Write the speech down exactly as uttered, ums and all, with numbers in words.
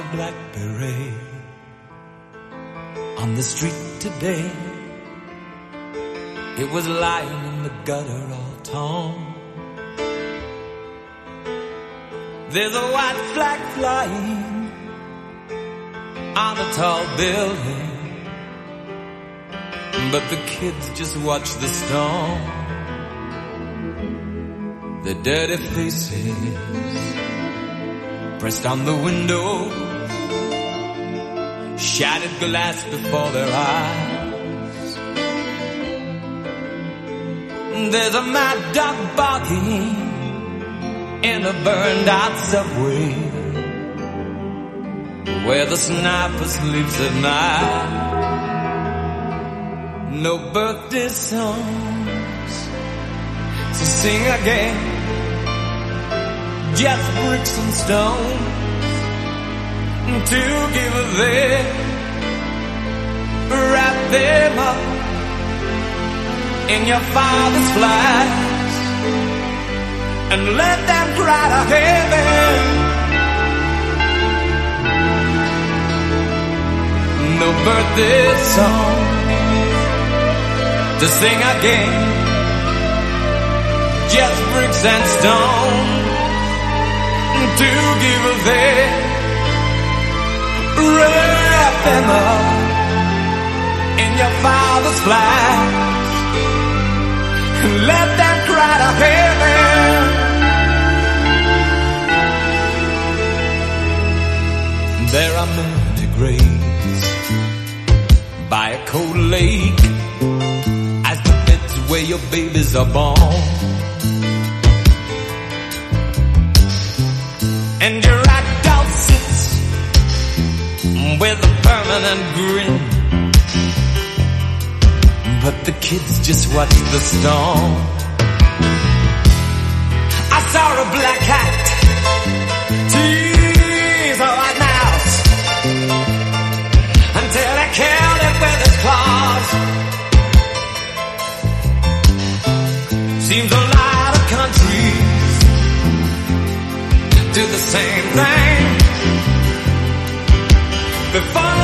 black beret on the street today. It was lying in the gutter all torn. There's a white flag flying on a tall building, but the kids just watch the storm. Their dirty faces pressed on the windows, shattered glass before their eyes. There's a mad dog barking in a burned out subway, where the sniper sleeps at night. No birthday songs to sing again, just bricks and stones to give a there. Wrap them up in your father's flags and let them cry to heaven. No birthday song to sing again, just bricks and stones to give a there. Wrap them up in your father's flags and let them cry to heaven. There are many graves by a cold lake as the beds where your babies are born. And your adult sits with a permanent grin, but the kids just watch the storm. I saw a black cat tease a white mouse until he killed it with his claws. Seems a lot of countries do the same thing before